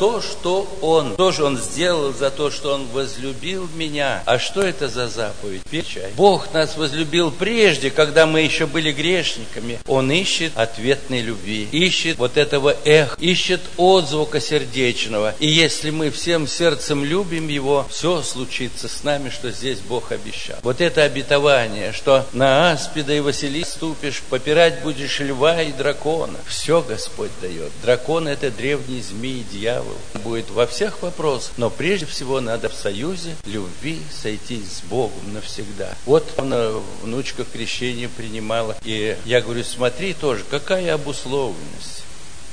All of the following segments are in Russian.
то, что Он. Что же Он сделал за то, что Он возлюбил меня? А что это за заповедь? Печать. Бог нас возлюбил прежде, когда мы еще были грешниками. Он ищет ответной любви, ищет вот этого эха, ищет отзвука сердечного. И если мы всем сердцем любим Его, все случится с нами, что здесь Бог обещал. Вот это обетование, что на аспида и Василиса ступишь, попирать будешь льва и дракона. Все Господь дает. Дракон — это древний змей, дьявол. Будет во всех вопросах, но прежде всего надо в союзе любви сойтись с Богом навсегда. Вот внучка крещение принимала, и я говорю, смотри тоже, какая обусловленность.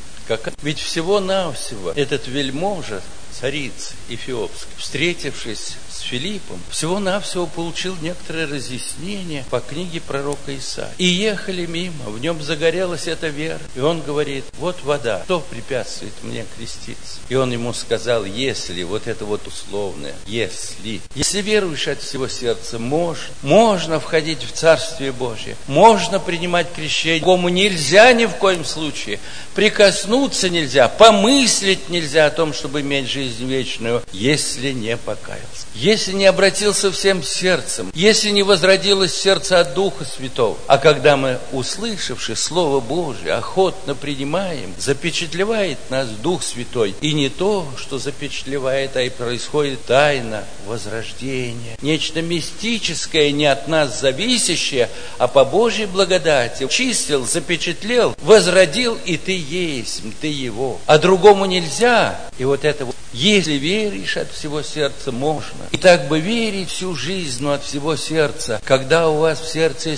Ведь всего-навсего этот вельможа, царица Эфиопская, встретившись с Филиппом, всего-навсего получил некоторое разъяснение по книге пророка Исаии. И ехали мимо, в нем загорелась эта вера. И он говорит, вот вода, что препятствует мне креститься? И он ему сказал, вот это вот условное, если веруешь от всего сердца, можно входить в Царствие Божие, можно принимать крещение, кому нельзя ни в коем случае, прикоснуться нельзя, помыслить нельзя о том, чтобы иметь жизнь вечную, если не покаялся. Если не обратился всем сердцем, если не возродилось сердце от Духа Святого. А когда мы, услышавши Слово Божие, охотно принимаем, запечатлевает нас Дух Святой. И не то, что запечатлевает, а и происходит тайна возрождения. Нечто мистическое, не от нас зависящее, а по Божьей благодати. Чистил, запечатлел, возродил, и ты есть, ты Его. А другому нельзя. И вот это вот. Если веришь от всего сердца, можно. И так бы верить всю жизнь, но от всего сердца. Когда у вас в сердце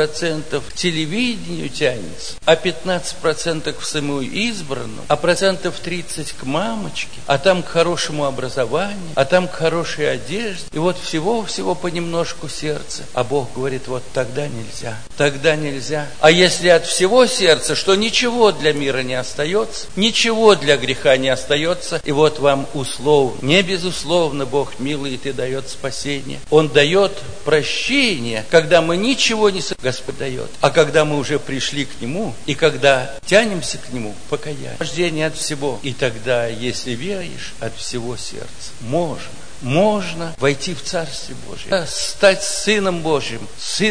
10% к телевидению тянется, а 15% к самому избранному, а 30% к мамочке, а там к хорошему образованию, а там к хорошей одежде. И вот всего-всего понемножку сердца. А Бог говорит, вот тогда нельзя. Тогда нельзя. А если от всего сердца, что ничего для мира не остается, ничего для греха не остается, и вот вам условно, не безусловно, Бог милует и дает спасение. Он дает прощение, когда мы ничего не Господь дает. А когда мы уже пришли к Нему, и когда тянемся к Нему, покаяние, рождение от всего. И тогда, если веришь от всего сердца, можно войти в Царствие Божие, стать Сыном Божьим,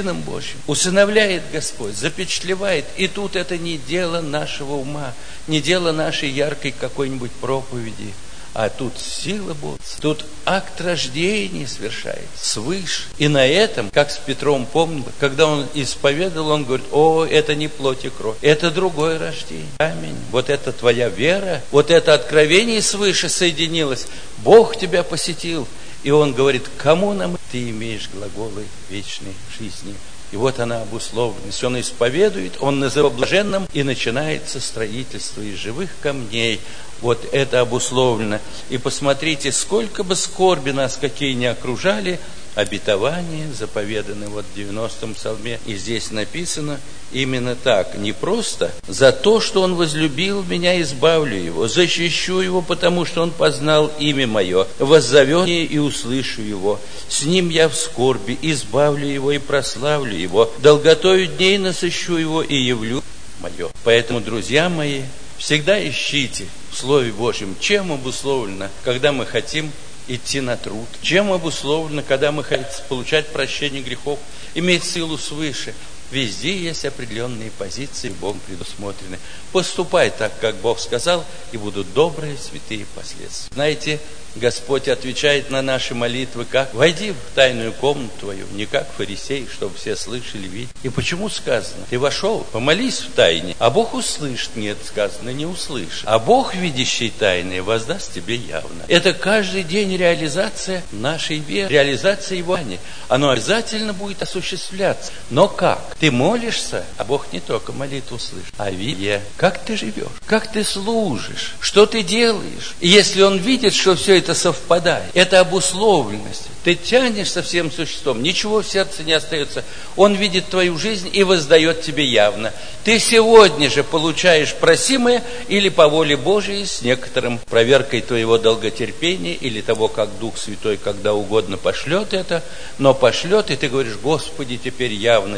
усыновляет Господь, запечатлевает. И тут это не дело нашего ума, не дело нашей яркой какой-нибудь проповеди, а тут сила Божья, тут акт рождения совершается свыше. И на этом, как с Петром, помню, когда он исповедовал, он говорит, это не плоть и кровь, это другое рождение. Аминь. Вот это твоя вера, вот это откровение свыше соединилось, Бог тебя посетил. И он говорит, кому нам ты имеешь глаголы вечной жизни? И вот она обусловленность. Он исповедует, он называет блаженным, и начинается строительство из живых камней. Вот это обусловлено. И посмотрите, сколько бы скорби нас какие ни окружали, обетования заповеданы вот в 90-м псалме. И здесь написано именно так. Не просто за то, что Он возлюбил меня, избавлю Его, защищу Его, потому что Он познал имя Мое, воззовет меня и услышу Его. С Ним я в скорби, избавлю Его и прославлю Его. Долготою дней насыщу Его и явлю Мое. Поэтому, друзья мои, всегда ищите в Слове Божьем, чем обусловлено, когда мы хотим идти на труд, чем обусловлено, когда мы хотим получать прощение грехов, иметь силу свыше. Везде есть определенные позиции, Богом предусмотрены. Поступай так, как Бог сказал, и будут добрые, святые последствия. Знаете, Господь отвечает на наши молитвы как? Войди в тайную комнату твою, не как фарисей, чтобы все слышали, видели. И почему сказано? Ты вошел, помолись в тайне, а Бог услышит. Нет, сказано, не услышит. А Бог, видящий тайное, воздаст тебе явно. Это каждый день реализация нашей веры, реализация Его. Оно обязательно будет осуществляться. Но как? Ты молишься, а Бог не только молитву слышит, а видя, как ты живешь, как ты служишь, что ты делаешь. И если Он видит, что все это совпадает, это обусловленность. Ты тянешься всем существом, ничего в сердце не остается. Он видит твою жизнь и воздает тебе явно. Ты сегодня же получаешь просимое или по воле Божией с некоторым проверкой твоего долготерпения или того, как Дух Святой когда угодно пошлет это, но пошлет, и ты говоришь, Господи, теперь явно вижу, что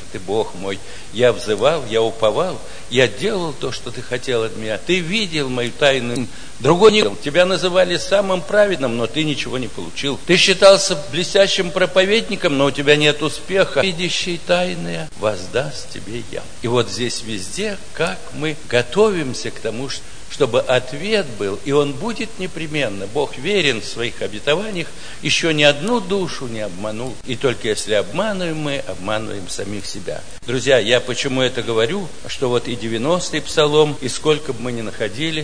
Ты Бог мой. Я взывал, я уповал, я делал то, что Ты хотел от меня. Ты видел мою тайну. Другой не видел. Тебя называли самым праведным, но ты ничего не получил. Ты считался блестящим проповедником, но у тебя нет успеха. Видящий тайное воздаст тебе я. И вот здесь везде, как мы готовимся к тому, чтобы ответ был, и он будет непременно. Бог верен в своих обетованиях, еще ни одну душу не обманул. И только если обманываем мы, обманываем самих себя. Друзья, я почему это говорю, что вот и 90-й псалом, и сколько бы мы ни находили,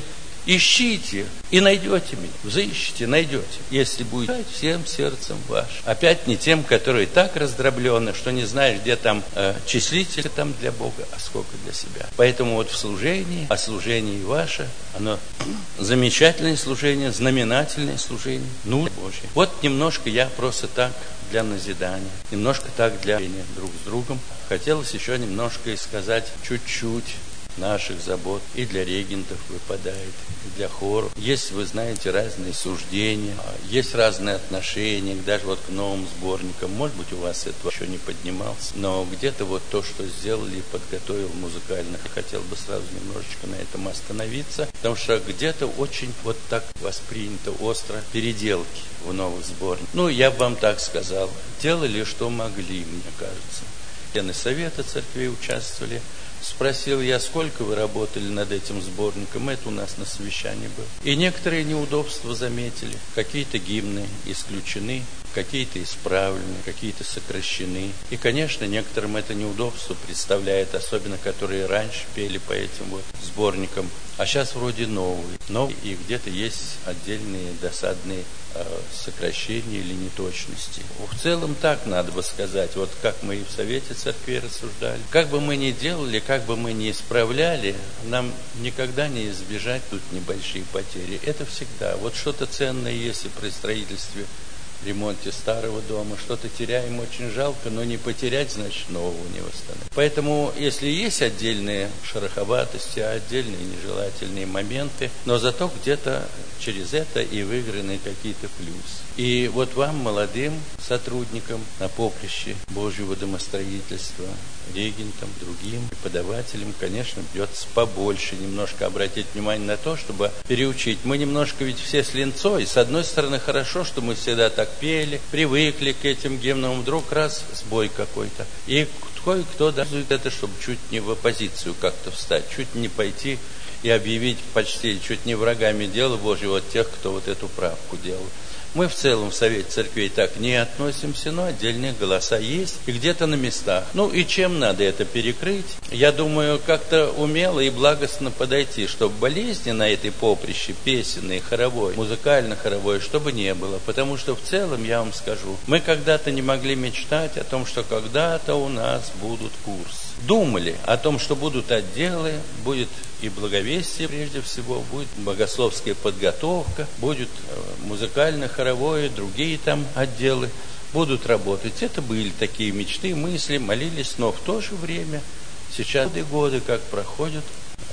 ищите и найдете меня. Взыщите, найдете, если будет всем сердцем ваш. Опять не тем, которые так раздроблены, что не знаешь, где там числитель там для Бога, а сколько для себя. Поэтому вот в служении, а служение ваше, оно замечательное служение, знаменательное служение, Божье. Вот немножко я просто так для назидания, немножко так для общения друг с другом. Хотелось еще немножко и сказать чуть-чуть наших забот и для регентов выпадает, и для хоров. Есть, вы знаете, разные суждения, есть разные отношения, даже вот к новым сборникам. Может быть, у вас это еще не поднималось, но где-то вот то, что сделали, подготовил музыкально. Я хотел бы сразу немножечко на этом остановиться, потому что где-то очень вот так воспринято остро переделки в новых сборниках. Я бы вам так сказал, делали, что могли, мне кажется. Члены Совета церквей участвовали. Спросил я, сколько вы работали над этим сборником, это у нас на совещании было. И некоторые неудобства заметили. Какие-то гимны исключены, какие-то исправлены, какие-то сокращены. И, конечно, некоторым это неудобство представляет, особенно которые раньше пели по этим вот сборникам. А сейчас вроде новые, и где-то есть отдельные досадные сокращения или неточности. В целом так надо бы сказать, вот как мы и в Совете Церкви рассуждали. Как бы мы ни делали, как бы мы ни исправляли, нам никогда не избежать тут небольшие потери. Это всегда. Вот что-то ценное, если при строительстве, ремонте старого дома, что-то теряем, очень жалко, но не потерять, значит, нового не восстановить. Поэтому, если есть отдельные шероховатости, отдельные нежелательные моменты, но зато где-то через это и выиграны какие-то плюсы. И вот вам, молодым сотрудникам на поприще Божьего домостроительства, регентам, другим преподавателям, конечно, придется побольше немножко обратить внимание на то, чтобы переучить. Мы немножко ведь все с линцой. С одной стороны, хорошо, что мы всегда так пели, привыкли к этим гимнам, вдруг раз сбой какой-то. И кое-кто дарует это, чтобы чуть не в оппозицию как-то встать, чуть не пойти и объявить почти чуть не врагами дела Божьего тех, кто вот эту правку делал. Мы в целом в Совете Церквей так не относимся, но отдельные голоса есть и где-то на местах. И чем надо это перекрыть? Я думаю, как-то умело и благостно подойти, чтобы болезни на этой поприще, песенной, хоровой, музыкально-хоровой, чтобы не было. Потому что в целом, я вам скажу, мы когда-то не могли мечтать о том, что когда-то у нас будут курсы. Думали о том, что будут отделы, будет и благовестие, прежде всего, будет богословская подготовка, будет музыкально-хоровое, другие там отделы будут работать. Это были такие мечты, мысли, молились, но в то же время сейчас годы как проходят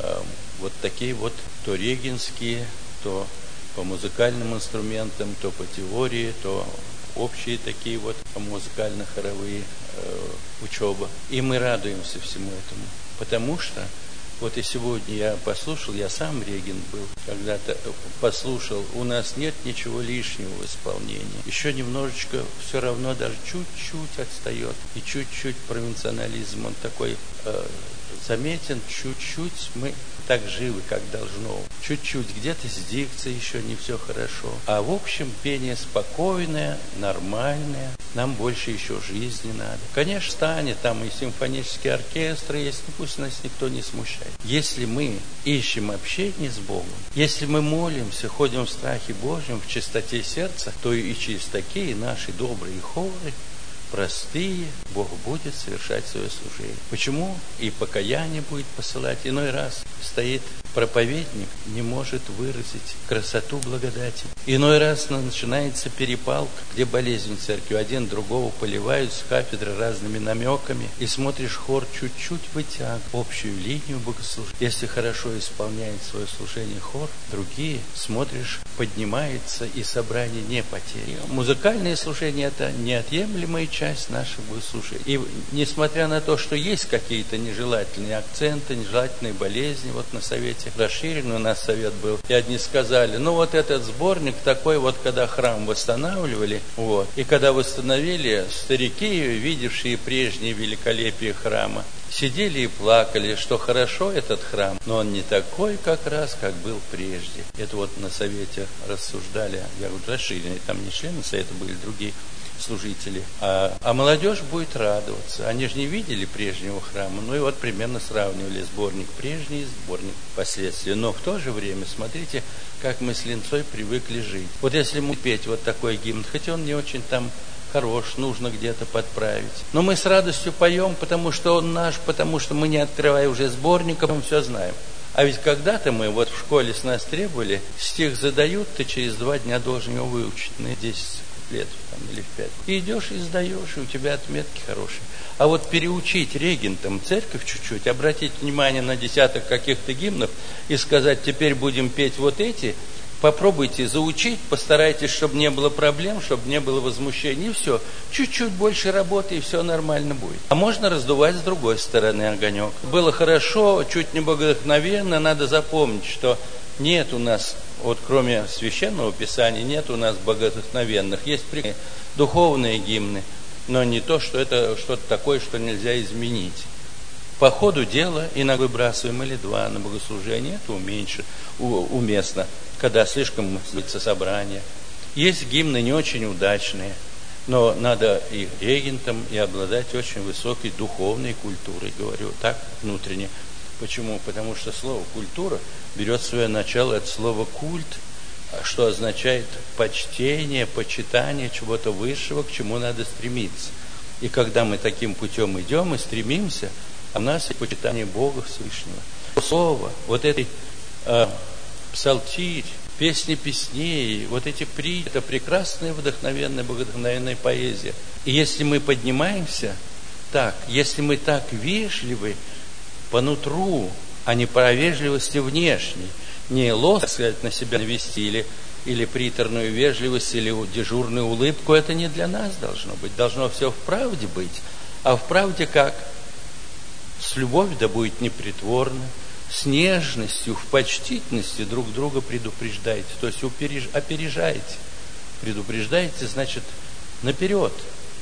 вот такие вот то регенские, то по музыкальным инструментам, то по теории, то общие такие вот музыкально-хоровые учеба. И мы радуемся всему этому, потому что вот и сегодня я послушал, я сам регент был, когда-то послушал, у нас нет ничего лишнего в исполнении. Еще немножечко, все равно даже чуть-чуть отстает. И чуть-чуть провинционализм, он такой заметен, чуть-чуть мы так живы, как должно. Чуть-чуть, где-то с дикцией еще не все хорошо. А в общем, пение спокойное, нормальное. Нам больше еще жизни надо. Конечно, станет, там и симфонические оркестры есть, но пусть нас никто не смущает. Если мы ищем общение с Богом, если мы молимся, ходим в страхе Божьем, в чистоте сердца, то и через такие наши добрые хоры, простые, Бог будет совершать свое служение. Почему? И покаяние будет посылать. Иной раз стоит проповедник не может выразить красоту благодати. Иной раз начинается перепалка, где болезнь церкви. Один другого поливают с кафедры разными намеками. И смотришь, хор чуть-чуть вытягивает общую линию богослужения. Если хорошо исполняет свое служение хор, другие, смотришь, поднимается и собрание не потеряно. Музыкальное служение – это неотъемлемая часть нашего богослужения. И несмотря на то, что есть какие-то нежелательные акценты, нежелательные болезни, вот на совете расширенный у нас совет был, и одни сказали, ну вот этот сборник такой вот, когда храм восстанавливали, вот, и когда восстановили, старики, видевшие прежнее великолепие храма, сидели и плакали, что хорошо этот храм, но он не такой как раз, как был прежде. Это вот на совете рассуждали, я говорю, расширенный, там не члены совета были, другие служители, а молодежь будет радоваться. Они же не видели прежнего храма, ну и вот примерно сравнивали сборник прежний и сборник последствий. Но в то же время, смотрите, как мы с линцой привыкли жить. Вот если мы петь вот такой гимн, хотя он не очень там хорош, нужно где-то подправить. Но мы с радостью поем, потому что он наш, потому что мы, не открывая уже сборника, мы все знаем. А ведь когда-то мы, вот в школе с нас требовали, стих задают, ты через 2 дня должен его выучить на 10 лет там, или в 5. И идешь и сдаешь, и у тебя отметки хорошие. А вот переучить регентам церковь чуть-чуть, обратить внимание на десяток каких-то гимнов и сказать, теперь будем петь вот эти, попробуйте заучить, постарайтесь, чтобы не было проблем, чтобы не было возмущений, и все. Чуть-чуть больше работы, и все нормально будет. А можно раздувать с другой стороны огонек. Было хорошо, чуть не богодухновенно, надо запомнить, что нет у нас, вот кроме Священного Писания, нет у нас богодухновенных. Есть духовные гимны, но не то, что это что-то такое, что нельзя изменить. По ходу дела иногда выбрасываем или 2 на богослужение, это уместно, когда слишком длится собрание. Есть гимны не очень удачные, но надо и регентам, и обладать очень высокой духовной культурой, говорю так внутренне. Почему? Потому что слово «культура» берет свое начало от слова «культ», что означает почтение, почитание чего-то высшего, к чему надо стремиться. И когда мы таким путем идем и стремимся, у нас и почитание Бога Всевышнего. Слово, вот этой псалтирь, песни песней, вот эти это прекрасная, вдохновенная, богодухновенная поэзия. И если мы поднимаемся так, если мы так вежливы по нутру, а не по вежливости внешней, не лоск, так сказать, на себя навести, или приторную вежливость, или дежурную улыбку, это не для нас должно быть. Должно все в правде быть. А в правде как? С любовью, да будет непритворно, с нежностью, в почтительности друг друга предупреждайте. То есть опережаете. Предупреждаете, значит, наперед.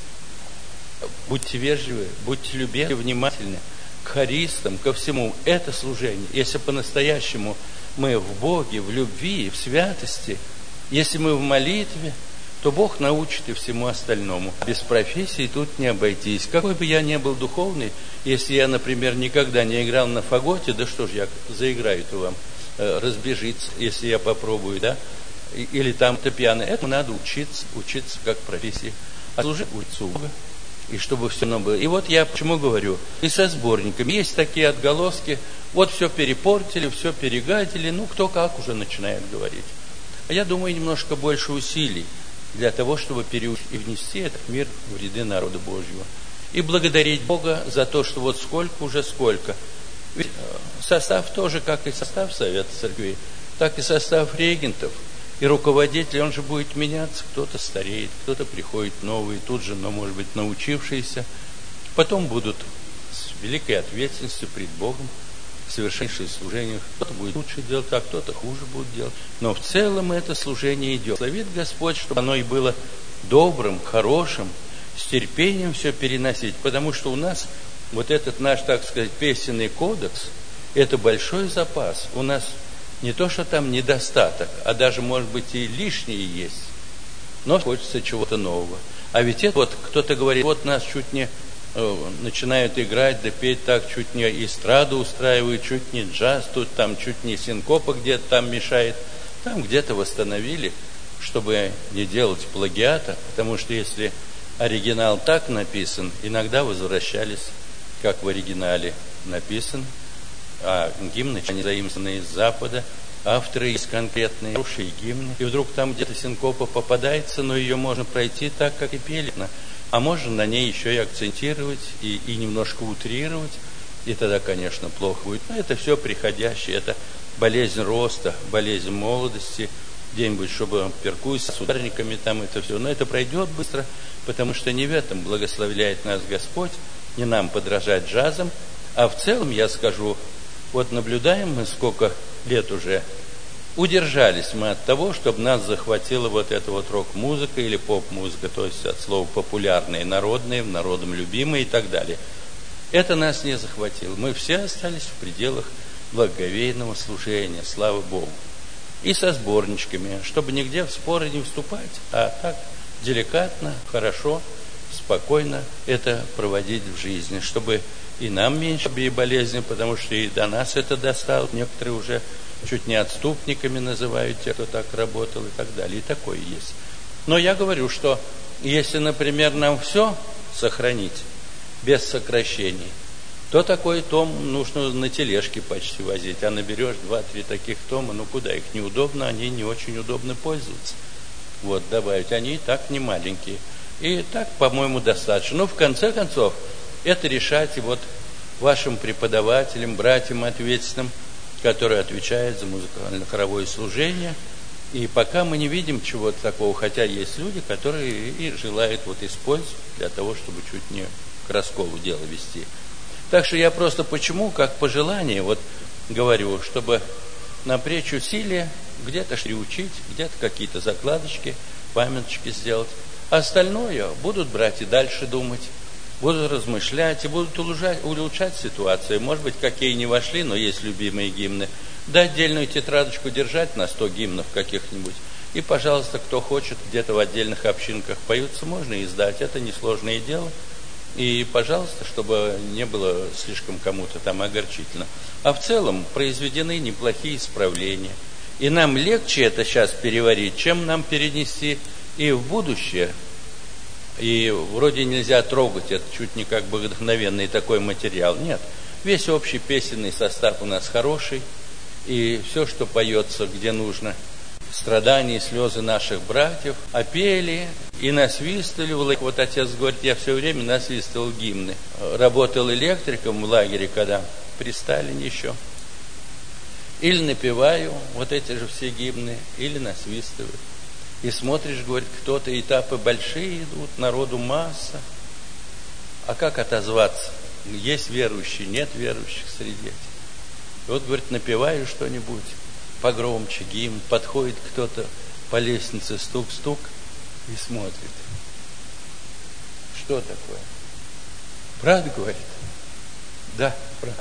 Будьте вежливы, будьте любезны, внимательны к хористам, ко всему. Это служение. Если по-настоящему мы в Боге, в любви, в святости, если мы в молитве, то Бог научит и всему остальному. Без профессии тут не обойтись. Какой бы я ни был духовный, если я, например, никогда не играл на фаготе, да что ж я заиграю-то вам, разбежится, если я попробую, да? Или там фортепиано. Это надо учиться как профессии. А служить учиться у Бога. И чтобы все равно было. И вот я почему говорю, и со сборниками есть такие отголоски, вот все перепортили, все перегадили, ну кто как уже начинает говорить. А я думаю, немножко больше усилий для того, чтобы переучить и внести этот мир в ряды народа Божьего. И благодарить Бога за то, что вот сколько. Ведь состав тоже, как и состав Совета Церкви, так и состав регентов. И руководитель, он же будет меняться, кто-то стареет, кто-то приходит новый, тут же, но, может быть, научившиеся. Потом будут с великой ответственностью пред Богом совершившие служение. Кто-то будет лучше делать, а кто-то хуже будет делать. Но в целом это служение идет. Благословит Господь, чтобы оно и было добрым, хорошим, с терпением все переносить. Потому что у нас вот этот наш, так сказать, песенный кодекс, это большой запас. У нас не то, что там недостаток, а даже, может быть, и лишнее есть. Но хочется чего-то нового. А ведь это вот кто-то говорит, вот нас чуть не начинают играть, да петь так, чуть не эстраду устраивают, чуть не джаз, тут там чуть не синкопа где-то там мешает. Там где-то восстановили, чтобы не делать плагиата, потому что если оригинал так написан, иногда возвращались, как в оригинале написан, А гимны, они заимствованы из Запада, авторы есть конкретные, хорошие гимны. И вдруг там где-то синкопа попадается, но ее можно пройти так, как и пели. А можно на ней еще и акцентировать, и немножко утрировать. И тогда, конечно, плохо будет. Но это все приходящее, это болезнь роста, болезнь молодости, где-нибудь, чтобы перкуссия с ударниками там это все. Но это пройдет быстро, потому что не в этом благословляет нас Господь, не нам подражать джазам, а в целом, я скажу, вот наблюдаем мы сколько лет уже, удержались мы от того, чтобы нас захватила вот эта вот рок-музыка или поп-музыка, то есть от слова популярные, народные, народом любимые и так далее. Это нас не захватило. Мы все остались в пределах благоговейного служения, слава Богу. И со сборничками, чтобы нигде в споры не вступать, а так деликатно, хорошо, спокойно это проводить в жизни, чтобы и нам меньше были болезни, потому что и до нас это достало. Некоторые уже чуть не отступниками называют тех, кто так работал и так далее. И такое есть. Но я говорю, что если, например, нам все сохранить без сокращений, то такой том нужно на тележке почти возить. А наберешь 2-3 таких тома, ну куда их? Неудобно, они не очень удобно пользоваться. Вот, добавить. Они и так не маленькие. И так, по-моему, достаточно. Но в конце концов, это решать и вот вашим преподавателям, братьям ответственным, которые отвечают за музыкально-хоровое служение. И пока мы не видим чего-то такого, хотя есть люди, которые и желают вот использовать для того, чтобы чуть не к расколу дело вести. Так что я просто почему, как пожелание, вот говорю, чтобы напрячь усилия, где-то приучить, где-то какие-то закладочки, памяточки сделать. А остальное будут брать и дальше думать, будут размышлять и будут улучшать ситуацию. Может быть, какие не вошли, но есть любимые гимны. Да отдельную тетрадочку держать на 100 гимнов каких-нибудь. И, пожалуйста, кто хочет, где-то в отдельных общинках поются, можно и издать. Это несложное дело. И, пожалуйста, чтобы не было слишком кому-то там огорчительно. А в целом произведены неплохие исправления. И нам легче это сейчас переварить, чем нам перенести и в будущее. И вроде нельзя трогать, это чуть не как бы вдохновенный такой материал. Нет, весь общий песенный состав у нас хороший. И все, что поется, где нужно, страдания и слезы наших братьев, опели и насвистывали. Вот отец говорит, я все время насвистывал гимны. Работал электриком в лагере, когда при Сталине еще. Или напеваю вот эти же все гимны, или насвистываю. И смотришь, говорит, кто-то, этапы большие идут, народу масса. А как отозваться? Есть верующие, нет верующих среди этих. И вот, говорит, напеваю что-нибудь погромче, гимн, подходит кто-то по лестнице, стук-стук, и смотрит. Что такое? Брат, говорит. Да, брат.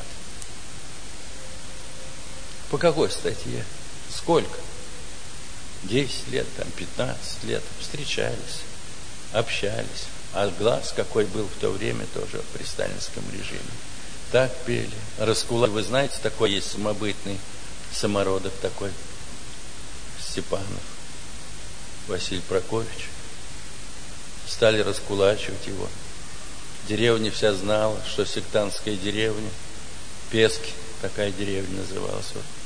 По какой статье? Сколько? 10 лет, там 15 лет. Встречались, общались. А глаз какой был в то время тоже при сталинском режиме. Так пели. Раскулачивали. Вы знаете, такой есть самобытный самородок такой. Степанов. Василий Прокофьевич. Стали раскулачивать его. Деревня вся знала, что сектантская деревня. Пески. Такая деревня называлась.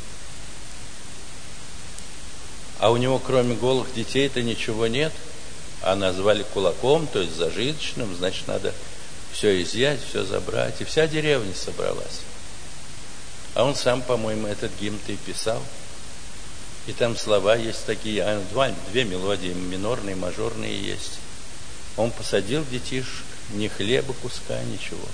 А у него, кроме голых детей-то ничего нет. А назвали кулаком, то есть зажиточным. Значит, надо все изъять, все забрать. И вся деревня собралась. А он сам, по-моему, этот гимн-то и писал. И там слова есть такие. Две мелодии, минорные, мажорные есть. Он посадил детишек. Ни хлеба, куска, ничего.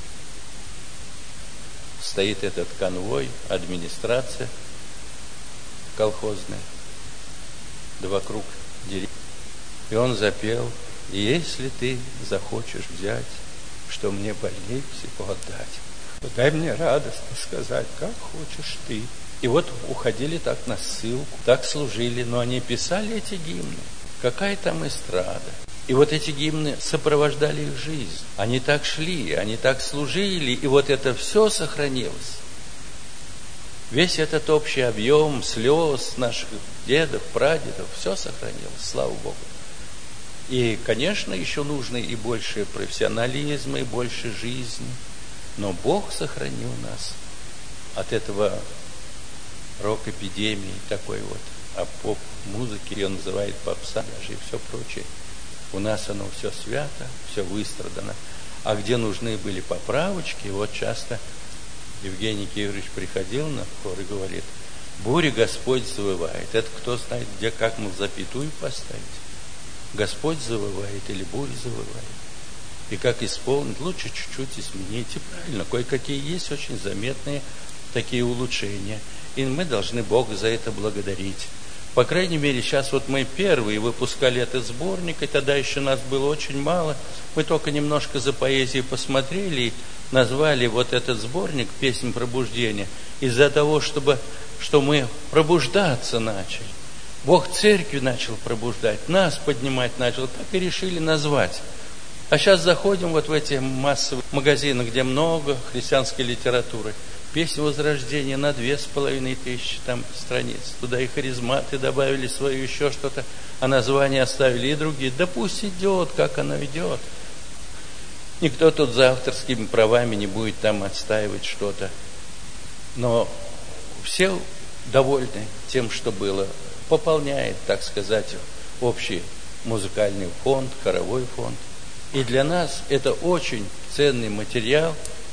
Стоит этот конвой, администрация колхозная. Да вокруг деревьев. И он запел: если ты захочешь взять, что мне больней всего отдать, дай мне радостно сказать, как хочешь ты. И вот уходили так на ссылку, так служили, но они писали эти гимны. Какая там эстрада. И вот эти гимны сопровождали их жизнь. Они так шли, они так служили, и вот это все сохранилось. Весь этот общий объем слез наших дедов, прадедов, все сохранилось, слава Богу. И, конечно, еще нужно и больше профессионализма, и больше жизни. Но Бог сохранил нас от этого рок-эпидемии такой вот, а поп-музыки ее называют попса даже и все прочее. У нас оно все свято, все выстрадано. А где нужны были поправочки, вот часто Евгений Киевич приходил на хор и говорит: буря Господь завывает. Это кто знает, где, как мы запятую поставить. Господь завывает или буря завывает. И как исполнить, лучше чуть-чуть изменить. И правильно, кое-какие есть очень заметные такие улучшения. И мы должны Бога за это благодарить. По крайней мере, сейчас вот мы первые выпускали этот сборник, и тогда еще нас было очень мало. Мы только немножко за поэзией посмотрели и назвали вот этот сборник «Песнь пробуждения» из-за того, что мы пробуждаться начали. Бог церкви начал пробуждать, нас поднимать начал, так и решили назвать. А сейчас заходим вот в эти массовые магазины, где много христианской литературы. Песня Возрождения на 2500 там страниц. Туда и харизматы добавили свое, еще что-то, а названия оставили и другие. Да пусть идет, как оно идет. Никто тут за авторскими правами не будет там отстаивать что-то. Но все довольны тем, что было. Пополняет, так сказать, общий музыкальный фонд, хоровой фонд. И для нас это очень ценный материал.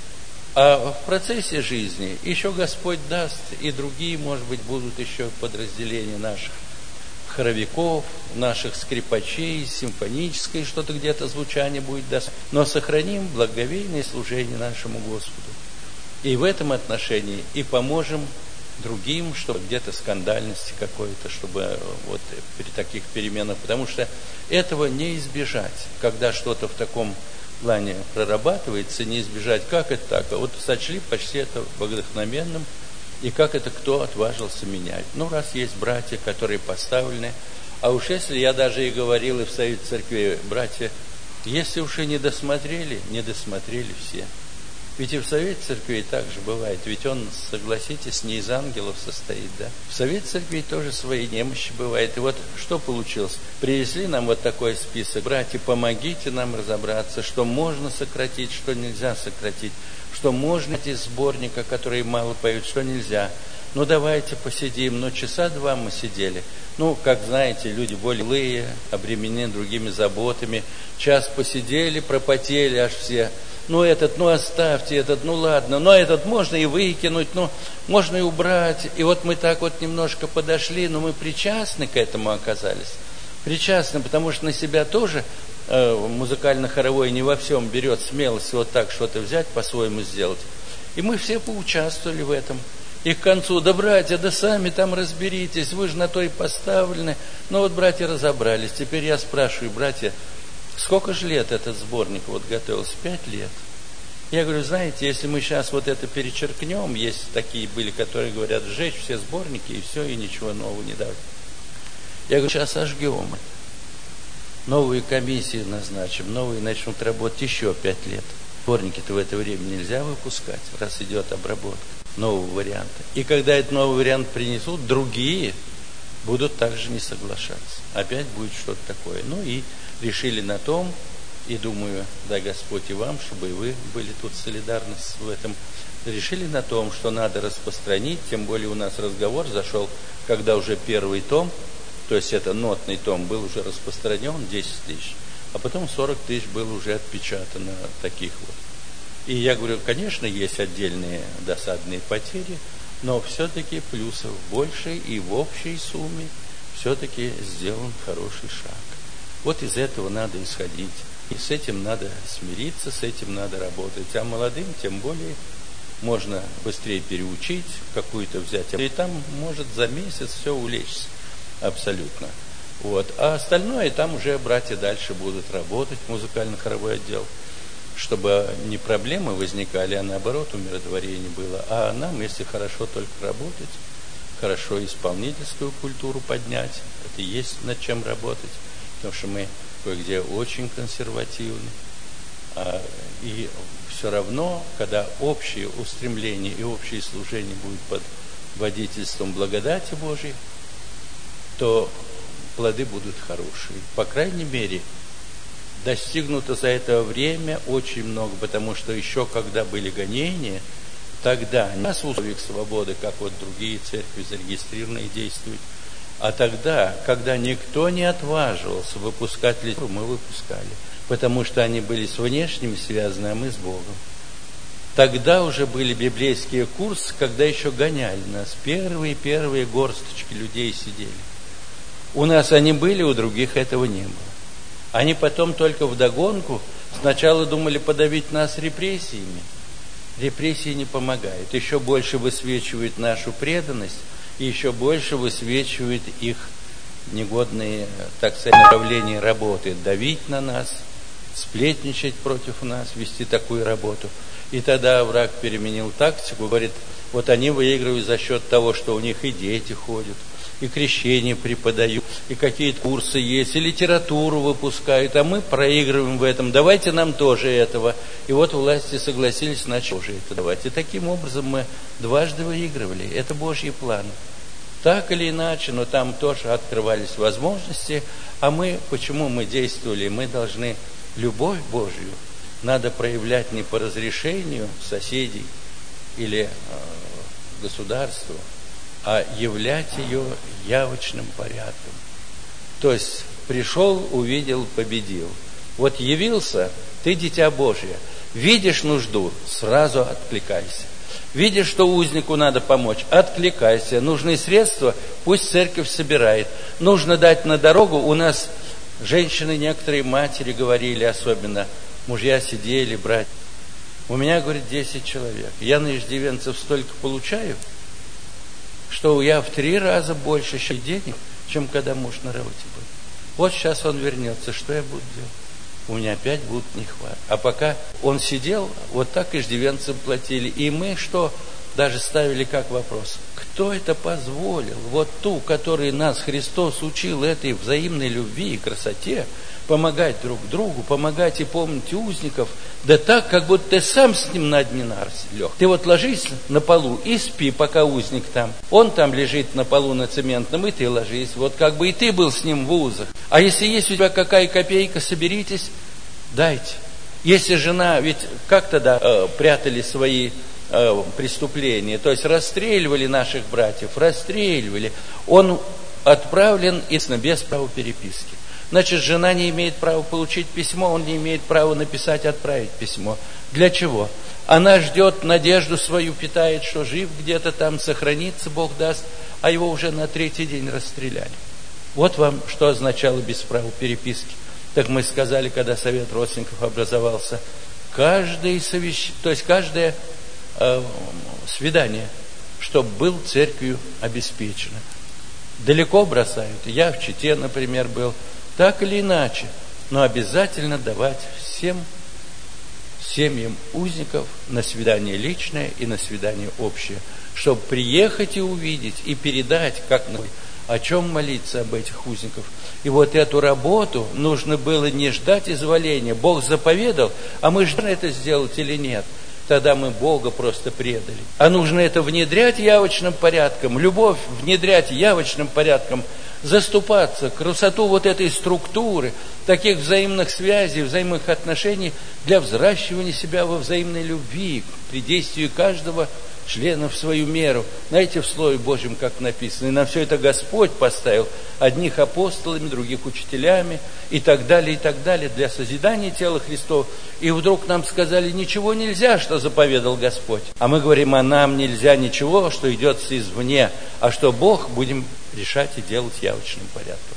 А в процессе жизни еще Господь даст, и другие, может быть, будут еще подразделения наших хоровиков, наших скрипачей, симфоническое что-то где-то звучание будет даст. Но сохраним благоговейное служение нашему Господу. И в этом отношении и поможем другим, чтобы где-то скандальности какой-то, чтобы вот при таких переменах, потому что этого не избежать, когда что-то в таком плане прорабатывается, не избежать, как это так, а вот сочли почти это вдохновенным, и как это кто отважился менять. Ну, раз есть братья, которые поставлены, а уж если я даже и говорил и в Совете Церкви, братья, если уж и не досмотрели все. Ведь и в Совете Церкви так же бывает, ведь он, согласитесь, не из ангелов состоит, да? В Совете Церкви тоже свои немощи бывает. И вот что получилось? Привезли нам вот такой список. Братья, помогите нам разобраться, что можно сократить, что нельзя сократить, что можно эти сборника, которые мало поют, что нельзя. Ну, давайте посидим. Ну, часа два мы сидели. Ну, как знаете, люди более злые, обременены другими заботами. Час посидели, пропотели аж все. Ну, этот, ну, оставьте этот, ну, ладно. Но этот можно и выкинуть, ну, можно и убрать. И вот мы так вот немножко подошли, но мы причастны к этому оказались. Причастны, потому что на себя тоже музыкально-хоровой не во всем берет смелость вот так что-то взять, по-своему сделать. И мы все поучаствовали в этом. И к концу: да, братья, да сами там разберитесь, вы же на то и поставлены. Ну, вот братья разобрались. Теперь я спрашиваю: братья, сколько же лет этот сборник вот готовился? 5 лет. Я говорю: знаете, если мы сейчас вот это перечеркнем, есть такие были, которые говорят, сжечь все сборники и все, и ничего нового не давать. Я говорю: сейчас сожгем. Новые комиссии назначим, новые начнут работать еще 5 лет. Сборники-то в это время нельзя выпускать, раз идет обработка нового варианта. И когда этот новый вариант принесут, другие будут также не соглашаться. Опять будет что-то такое. Ну и решили на том, и думаю, дай Господь и вам, чтобы и вы были тут солидарны в этом, решили на том, что надо распространить, тем более у нас разговор зашел, когда уже первый том, то есть это нотный том, был уже распространен, 10 тысяч, а потом 40 тысяч было уже отпечатано таких вот. И я говорю, конечно, есть отдельные досадные потери, но все-таки плюсов больше, и в общей сумме все-таки сделан хороший шаг. Вот из этого надо исходить. И с этим надо смириться, с этим надо работать. А молодым, тем более, можно быстрее переучить, какую-то взять. И там может за месяц все улечься абсолютно. Вот. А остальное там уже братья дальше будут работать, музыкально-хоровой отдел, чтобы не проблемы возникали, а наоборот умиротворение было. А нам, если хорошо только работать, хорошо исполнительскую культуру поднять, это есть над чем работать, потому что мы кое-где очень консервативны. И все равно, когда общее устремление и общее служение будет под водительством благодати Божией, то плоды будут хорошие. По крайней мере, достигнуто за это время очень много, потому что еще когда были гонения, тогда не с условиях свободы, как вот другие церкви зарегистрированные действуют, а тогда, когда никто не отваживался выпускать литературу, мы выпускали, потому что они были с внешним связаны, а мы с Богом. Тогда уже были библейские курсы, когда еще гоняли нас. Первые горсточки людей сидели. У нас они были, у других этого не было. Они потом только вдогонку сначала думали подавить нас репрессиями. Репрессии не помогают. Еще больше высвечивают нашу преданность, и еще больше высвечивают их негодные, так сказать, направления работы. Давить на нас, сплетничать против нас, вести такую работу. И тогда враг переменил тактику, говорит, вот они выигрывают за счет того, что у них и дети ходят, и крещение преподают, и какие-то курсы есть, и литературу выпускают, а мы проигрываем в этом, давайте нам тоже этого. И вот власти согласились, начали тоже это давать. И таким образом мы дважды выигрывали. Это Божьи планы. Так или иначе, но там тоже открывались возможности, а мы, почему мы действовали, мы должны любовь Божью надо проявлять не по разрешению соседей или государству, а являть ее явочным порядком. То есть пришел, увидел, победил. Вот явился, ты дитя Божие, видишь нужду, сразу откликайся. Видишь, что узнику надо помочь, откликайся. Нужные средства пусть церковь собирает. Нужно дать на дорогу. У нас женщины, некоторые матери говорили, особенно мужья сидели, братья. У меня, говорит, 10 человек. Я на иждивенцев столько получаю, что я в 3 раза больше денег, чем когда муж на работе был. Вот сейчас он вернется, что я буду делать? У меня опять будут нехват. А пока он сидел, вот так иждивенцам платили. И мы что? Даже ставили как вопрос. Кто это позволил? Вот ту, которой нас Христос учил этой взаимной любви и красоте, помогать друг другу, помогать и помнить узников, да так, как будто ты сам с ним на одни нарсы лег. Ты вот ложись на полу и спи, пока узник там. Он там лежит на полу на цементном, и ты ложись. Вот как бы и ты был с ним в узах. А если есть у тебя какая копейка, соберитесь, дайте. Если жена, ведь как тогда прятали свои преступления, то есть расстреливали наших братьев, расстреливали. Он отправлен без права переписки. Значит, жена не имеет права получить письмо, он не имеет права написать, отправить письмо. Для чего? Она ждет, надежду свою питает, что жив где-то там, сохранится, Бог даст, а его уже на 3-й день расстреляли. Вот вам, что означало без права переписки. Так мы сказали, когда совет родственников образовался, каждое свидание, чтобы был церковью обеспечено. Далеко бросают. Я в Чите, например, был. Так или иначе, но обязательно давать всем семьям узников на свидание личное и на свидание общее, чтобы приехать и увидеть, и передать, о чем молиться об этих узников. И вот эту работу нужно было не ждать изволения. Бог заповедал, а мы ждали это сделать или нет. Тогда мы Бога просто предали. А нужно это внедрять явочным порядком, любовь внедрять явочным порядком, заступаться, красоту вот этой структуры, таких взаимных связей, взаимных отношений для взращивания себя во взаимной любви, при действии каждого члена в свою меру. Знаете, в Слове Божьем, как написано, и на все это Господь поставил одних апостолами, других учителями и так далее, для созидания тела Христова. И вдруг нам сказали, ничего нельзя, что заповедал Господь. А мы говорим, а нам нельзя ничего, что идет извне, а что Бог будем решать и делать явочным порядком.